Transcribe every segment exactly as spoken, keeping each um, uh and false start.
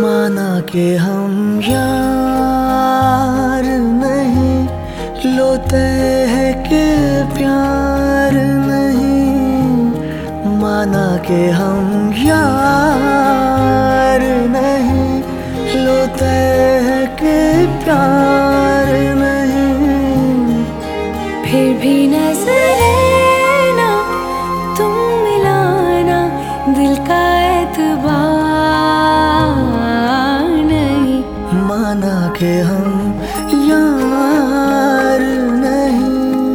माना के हम यार नहीं, लोते हैं कि प्यार नहीं। माना के हम यार नहीं, लोते हैं कि प्यार नहीं। फिर भी नजरें ना तुम मिलाना, दिल का एतबार नहीं। माना के हम यार नहीं।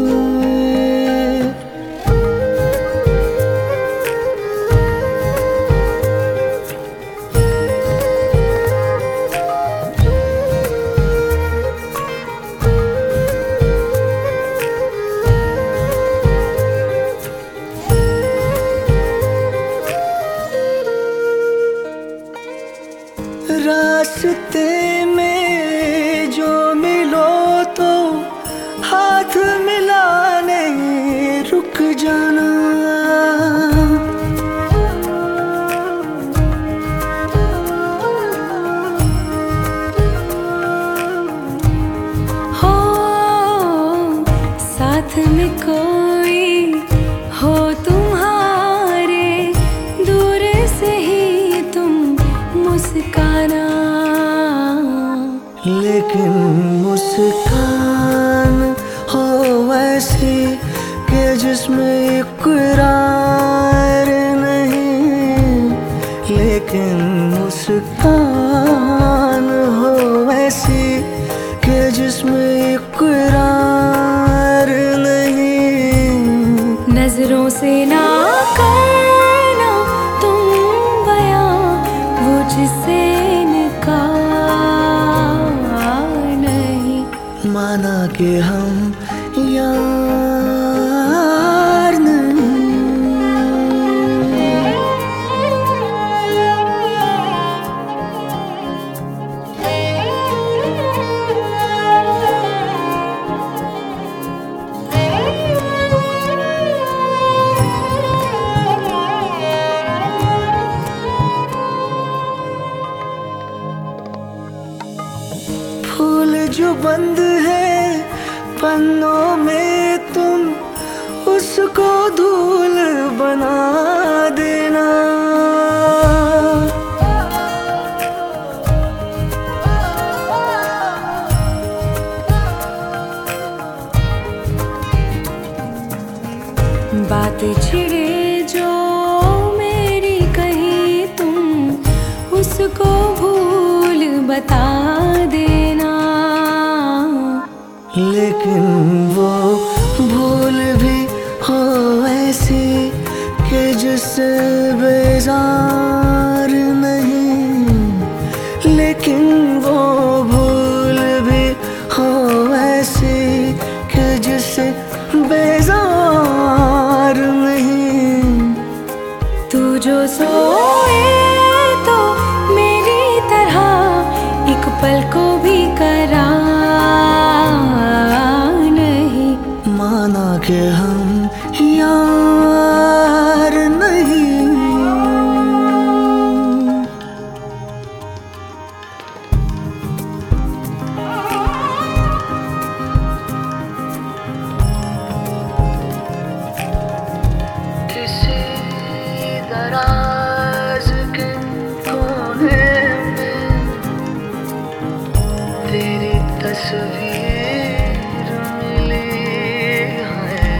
रास्ते में जो मिलो तो हाथ मिलाने रुक जाना। हो साथ में कोई हो तुम्हारे, दूर से ही तुम मुस्काना। लेकिन मुस्कान हो वैसी कि जिसमें इकरार नहीं। लेकिन मुस्कान हो वैसी कि जिसमें इकरार नहीं। नजरों से ना करना तुम बयां वो जिससे माना के हम यार नहीं। फूल जो बंद है पन्नों में, तुम उसको धूल बना देना। बात छिड़े जो मेरी कहीं, तुम उसको भूल बता देना। लेकिन वो भूल भी हो ऐसी कि जिससे बेजार नहीं। लेकिन वो भूल भी हो ऐसी कि जिससे बेजार नहीं। तू जो सोए तो मेरी तरह एक पल को भी करा नहीं। माना के हम यार नहीं। किसी दराज के कोने में तेरी तस्वीर मिली है।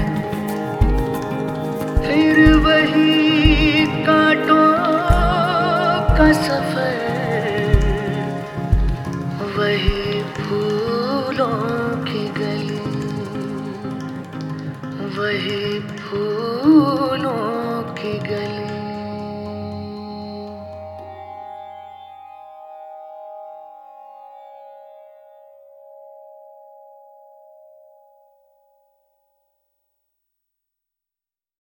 फिर वही कांटों का सफर, वही फूलों की गली, वही फूल